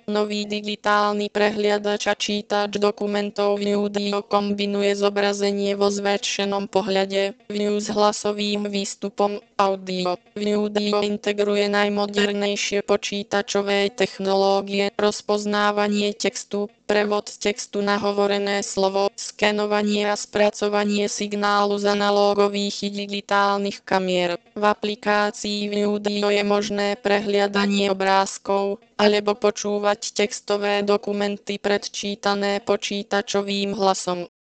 Nový digitálny prehliadač a čítač dokumentov View kombinuje zobrazenie vo zväčšenom pohľade, View s hlasovým výstupom, audio. View integruje najmodernejšie počítačové technológie, rozpoznávanie textu, prevod textu na hovorené slovo, skenovanie a spracovanie signálu z analógových i digitálnych kamier. V aplikácii View je možné prehliadanie obrázkov alebo počúvať textové dokumenty predčítané počítačovým hlasom.